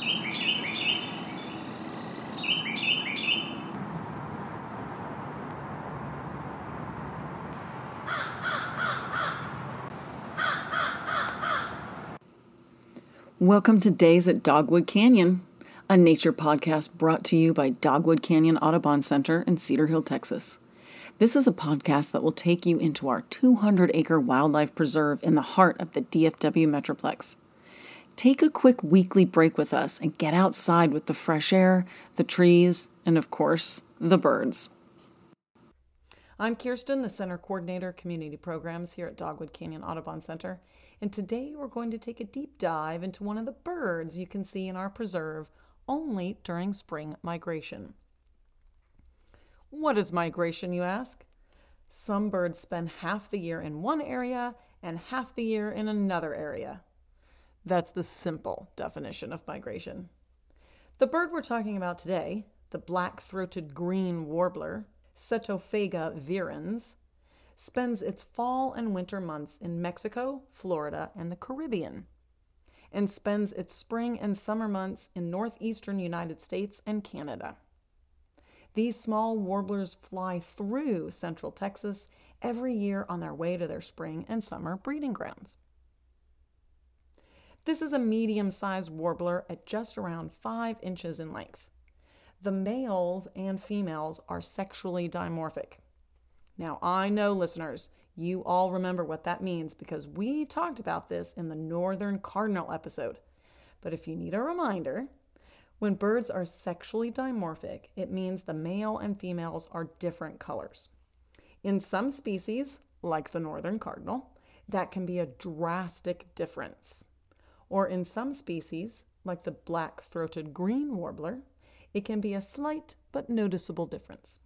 Welcome to Days at Dogwood Canyon, a nature podcast brought to you by Dogwood Canyon Audubon Center in Cedar Hill, Texas. This is a podcast that will take you into our 200-acre wildlife preserve in the heart of the DFW Metroplex. Take a quick weekly break with us and get outside with the fresh air, the trees, and of course, the birds. I'm Kirsten, the Center Coordinator, Community Programs here at Dogwood Canyon Audubon Center, and today we're going to take a deep dive into one of the birds you can see in our preserve only during spring migration. What is migration, you ask? Some birds spend half the year in one area and half the year in another area. That's the simple definition of migration. The bird we're talking about today, the black-throated green warbler, Setophaga virens, spends its fall and winter months in Mexico, Florida, and the Caribbean, and spends its spring and summer months in northeastern United States and Canada. These small warblers fly through central Texas every year on their way to their spring and summer breeding grounds. This is a medium-sized warbler at just around 5 inches in length. The males and females are sexually dimorphic. Now, I know, listeners, you all remember what that means because we talked about this in the Northern Cardinal episode. But if you need a reminder, when birds are sexually dimorphic, it means the male and females are different colors. In some species, like the Northern Cardinal, that can be a drastic difference. Or in some species, like the black-throated green warbler, it can be a slight but noticeable difference.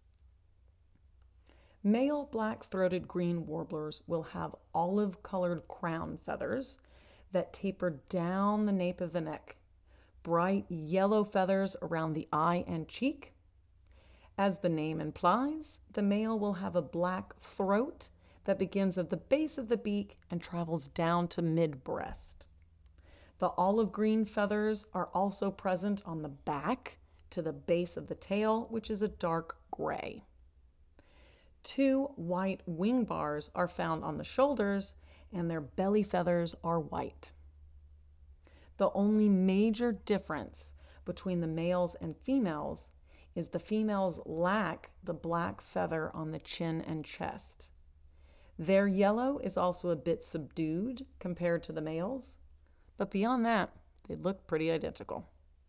Male black-throated green warblers will have olive-colored crown feathers that taper down the nape of the neck, bright yellow feathers around the eye and cheek. As the name implies, the male will have a black throat that begins at the base of the beak and travels down to mid-breast. The olive green feathers are also present on the back to the base of the tail, which is a dark gray. 2 white wing bars are found on the shoulders, and their belly feathers are white. The only major difference between the males and females is the females lack the black feather on the chin and chest. Their yellow is also a bit subdued compared to the males, but beyond that, they look pretty identical.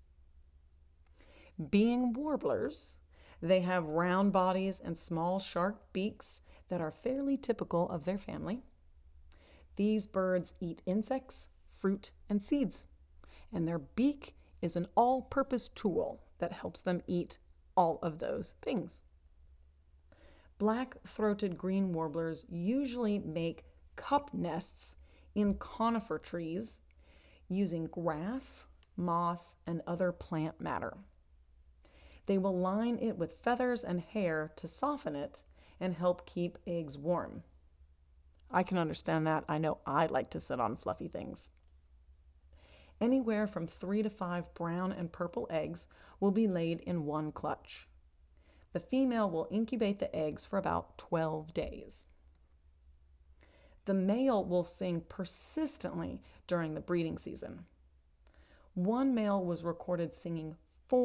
Being warblers, they have round bodies and small sharp beaks that are fairly typical of their family. These birds eat insects, fruit, and seeds, and their beak is an all-purpose tool that helps them eat all of those things. Black-throated green warblers usually make cup nests in conifer trees using grass, moss, and other plant matter. They will line it with feathers and hair to soften it and help keep eggs warm. I can understand that. I know I like to sit on fluffy things. Anywhere from 3 to 5 brown and purple eggs will be laid in one clutch. The female will incubate the eggs for about 12 days. The male will sing persistently during the breeding season. One male was recorded singing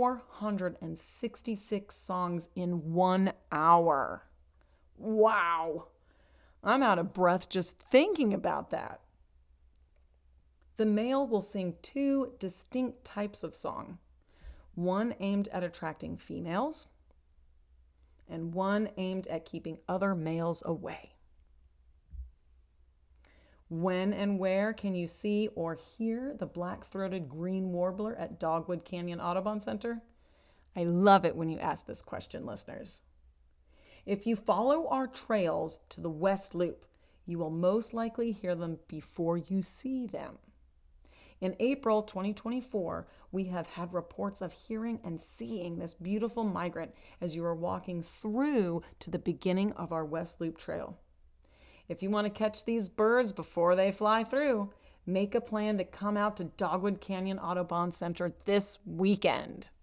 466 songs in 1 hour. Wow! I'm out of breath just thinking about that. The male will sing 2 distinct types of song, one aimed at attracting females and one aimed at keeping other males away. When and where can you see or hear the black-throated green warbler at Dogwood Canyon Audubon Center? I love it when you ask this question, listeners. If you follow our trails to the West Loop, you will most likely hear them before you see them. In April 2024, we have had reports of hearing and seeing this beautiful migrant as you are walking through to the beginning of our West Loop Trail. If you want to catch these birds before they fly through, Make a plan to come out to Dogwood Canyon Audubon Center this weekend.